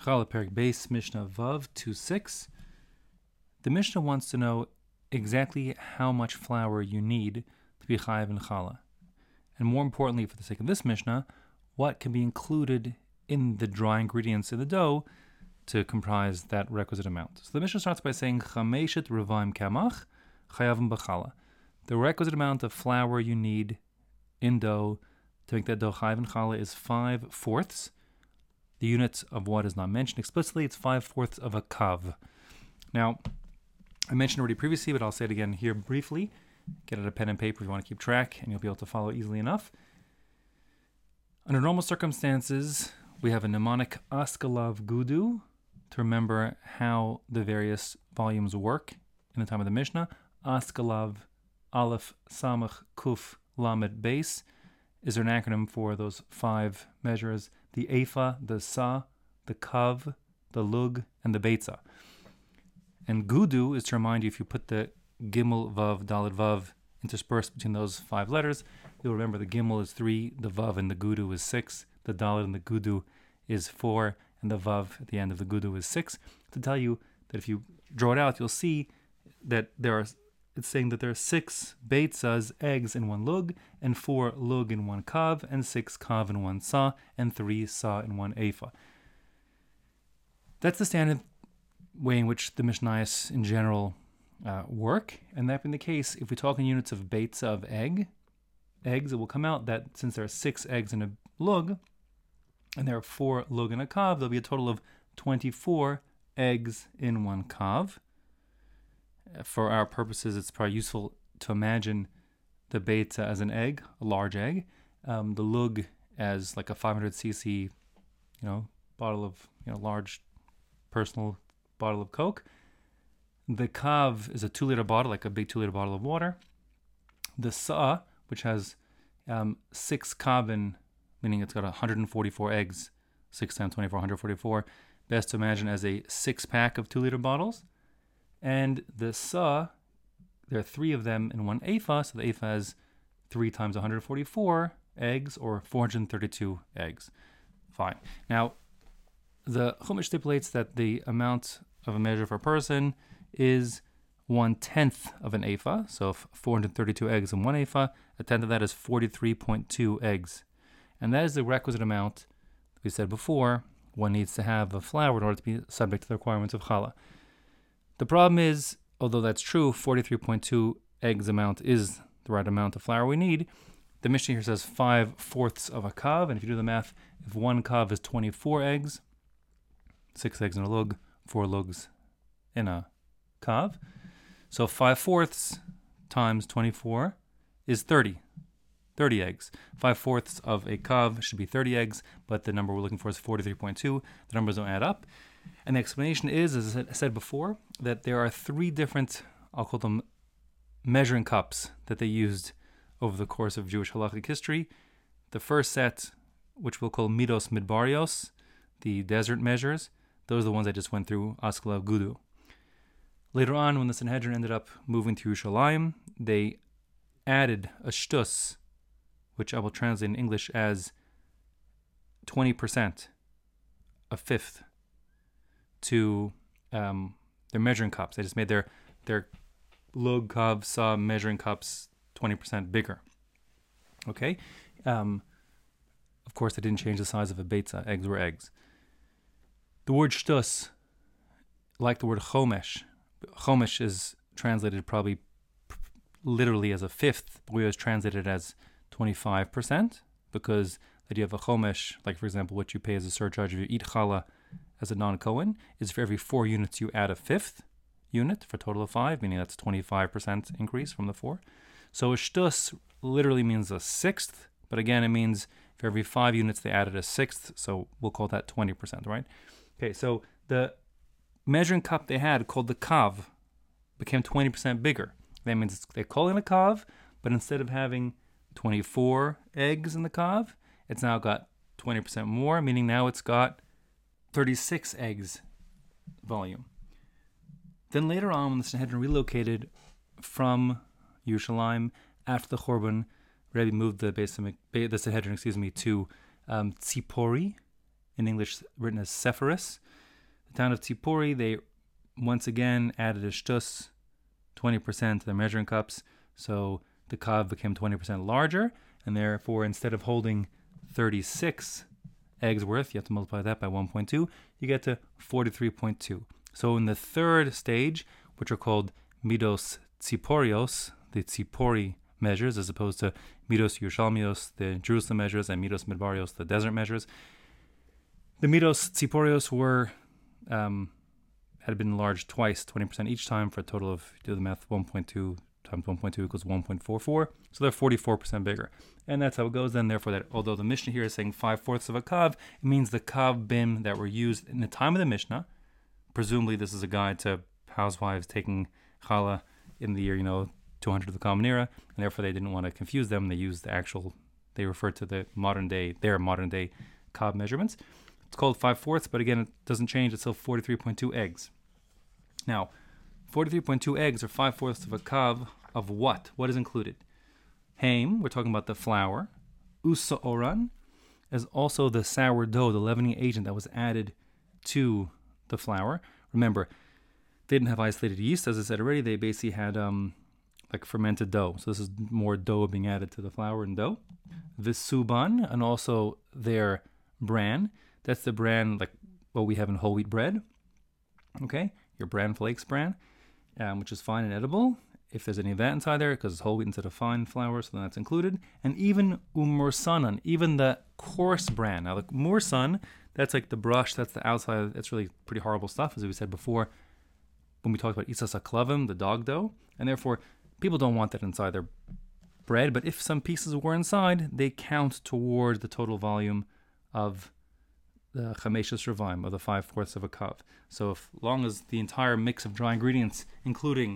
Challah Perek Beis, Mishnah Vav 2:6. The Mishnah wants to know exactly how much flour you need to be chayav in challah. And more importantly, for the sake of this Mishnah, what can be included in the dry ingredients in the dough to comprise that requisite amount. So the Mishnah starts by saying, Chameshet Revaim Kamach Chayavim B'challah. The requisite amount of flour you need in dough to make that dough chayav in challah is 5/4. The unit of what is not mentioned explicitly, it's 5/4 of a kav. Now, I mentioned already previously, but I'll say it again here briefly. Get out a pen and paper if you want to keep track, and you'll be able to follow easily enough. Under normal circumstances, we have a mnemonic Askalav Gudu to remember how the various volumes work in the time of the Mishnah. Askalav Aleph Samach Kuf Lamed Beis is an acronym for those 5 measures: the Efa, the Sa, the Kav, the Lug, and the Beitza. And Gudu is to remind you, if you put the Gimel, Vav, Dalet, Vav interspersed between those 5 letters, you'll remember the Gimel is 3, the Vav and the Gudu is 6, the Dalet and the Gudu is 4, and the Vav at the end of the Gudu is 6. To tell you that if you draw it out, you'll see that it's saying that there are 6 Beitzas, eggs in 1 Lug, and 4 Lug in 1 Kav, and 6 Kav in 1 Sa, and 3 Sa in 1 Efa. That's the standard way in which the Mishnayos in general work, and that being the case, if we talk in units of Beitza of eggs, it will come out that since there are 6 eggs in a Lug, and there are 4 Lug in a Kav, there'll be a total of 24 eggs in 1 Kav. For our purposes, it's probably useful to imagine the Beitza as an egg, a large egg, the Lug as like a 500cc, bottle of, large personal bottle of Coke. The Kav is a 2-liter bottle, like a big 2-liter bottle of water. The Sa, which has 6 Kavin, meaning it's got 144 eggs, 6 times 24, 144, best to imagine as a 6-pack of 2-liter bottles. And the Sa, there are 3 of them in 1 Efa, so the Efa has 3 times 144 eggs, or 432 eggs. Fine. Now, the Chumash stipulates that the amount of a measure for a person is 1/10 of an Efa, so if 432 eggs in 1 Efa, a tenth of that is 43.2 eggs. And that is the requisite amount, we said before, one needs to have of flour in order to be subject to the requirements of challah. The problem is, although that's true, 43.2 eggs amount is the right amount of flour we need. The Mishnah here says 5/4 of a kav, and if you do the math, if 1 kav is 24 eggs, 6 eggs in a lug, 4 lugs in a kav, so 5/4 times 24 is 30 eggs. 5/4 of a kav should be 30 eggs, but the number we're looking for is 43.2. The numbers don't add up. And the explanation is, as I said before, that there are 3 different, I'll call them measuring cups, that they used over the course of Jewish halachic history. The first set, which we'll call Midos Midbarios, the desert measures, those are the ones I just went through, Askalav Gudu. Later on, when the Sanhedrin ended up moving to Yerushalayim, they added a shtus, which I will translate in English as 20%, a fifth, to their measuring cups. They just made their Lug, Kav, Sa measuring cups 20% bigger. Okay? Of course, they didn't change the size of a Beitza. Eggs were eggs. The word shtus, like the word chomesh, chomesh is translated probably literally as a fifth, but we always translate it as 25%, because the idea of a chomesh, like for example, what you pay as a surcharge if you eat challah as a non-Kohen, is for every 4 units you add a 5th unit for a total of 5, meaning that's 25% increase from the 4. So a shtus literally means a 6th, but again, it means for every 5 units they added a 6th, so we'll call that 20%, right? Okay, so the measuring cup they had, called the kav, became 20% bigger. That means they call it a kav, but instead of having 24 eggs in the kav, it's now got 20% more, meaning now it's got 36 eggs volume. Then later on, when the Sanhedrin relocated from Yerushalayim after the Churban, Rebbe moved the Sanhedrin, to Tzipori in English written as Sepphoris. The town of Tzipori, they once again added a shtus, 20% to their measuring cups, so the kav became 20% larger, and therefore instead of holding 36 eggs worth, you have to multiply that by 1.2, you get to 43.2. So in the third stage, which are called Midos Tziporios, the Tzipori measures, as opposed to Midos Yerushalmios, the Jerusalem measures, and Midos Midbarios, the desert measures, the Midos Tziporios were had been enlarged twice, 20% each time, for a total of, do the math, 1.2 times 1.2 equals 1.44. So they're 44% bigger. And that's how it goes then. Therefore, that although the Mishnah here is saying 5/4 of a kav, it means the kav bim that were used in the time of the Mishnah. Presumably, this is a guide to housewives taking challah in the year, 200 of the Common Era, and therefore they didn't want to confuse them. They used they referred to their modern day kav measurements. It's called 5/4, but again, it doesn't change. It's still 43.2 eggs. Now, 43.2 eggs, or 5/4 of a kav, of what? What is included? Haim, we're talking about the flour. Usa oran is also the sourdough, the leavening agent that was added to the flour. Remember, they didn't have isolated yeast, as I said already. They basically had like fermented dough. So this is more dough being added to the flour and dough. Visuban, and also their bran. That's the bran like what we have in whole wheat bread. Okay, your bran flakes bran, which is fine and edible. If there's any of that inside there, because it's whole wheat instead of fine flour, so then that's included. And even umursanan, even the coarse bran. Now the mursan, that's like the brush, that's the outside, that's really pretty horrible stuff, as we said before when we talked about isas aklavim, the dog dough. And therefore, people don't want that inside their bread, but if some pieces were inside, they count toward the total volume of the chameshas revim, or the 5/4 of a kav. So as long as the entire mix of dry ingredients, including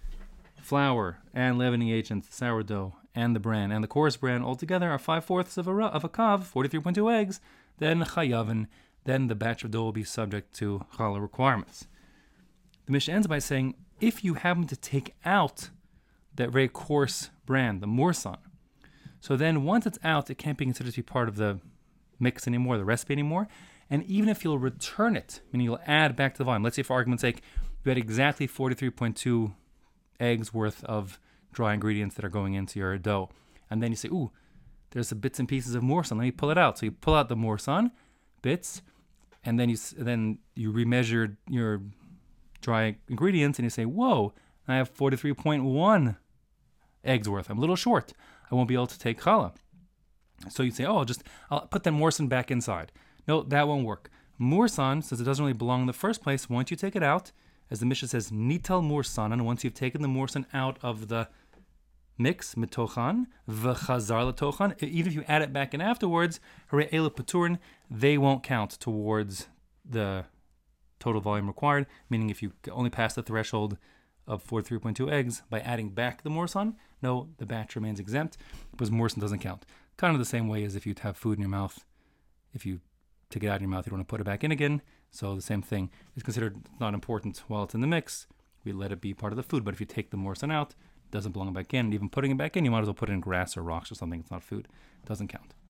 flour and leavening agents, sourdough, and the bran, and the coarse bran altogether are 5/4 of a kav, 43.2 eggs, then chayavin, then the batch of dough will be subject to challah requirements. The Mishnah ends by saying, if you happen to take out that very coarse bran, the mursan, so then once it's out, it can't be considered to be part of the mix anymore, the recipe anymore, and even if you'll return it, meaning you'll add back to the volume, let's say for argument's sake, you had exactly 43.2 eggs worth of dry ingredients that are going into your dough, and then you say, ooh, there's some bits and pieces of mursan, let me pull it out. So you pull out the mursan bits, and then you remeasure your dry ingredients, and you say, whoa, I have 43.1 eggs worth. I'm a little short. I won't be able to take challah. So you say, I'll put that mursan back inside. No, that won't work. Mursan, since it doesn't really belong in the first place, once you take it out, as the Mishnah says, nital mursan, and once you've taken the mursan out of the mix, mitochan, v'chazar letochan, even if you add it back in afterwards, hare ela paturin, they won't count towards the total volume required, meaning if you only pass the threshold of 43.2 eggs by adding back the mursan, no, the batch remains exempt, because mursan doesn't count. Kind of the same way as if you have food in your mouth. If you take it out of your mouth, you don't want to put it back in again. So the same thing is considered not important while it's in the mix. We let it be part of the food. But if you take the mursan out, it doesn't belong back in. And even putting it back in, you might as well put it in grass or rocks or something. It's not food. It doesn't count.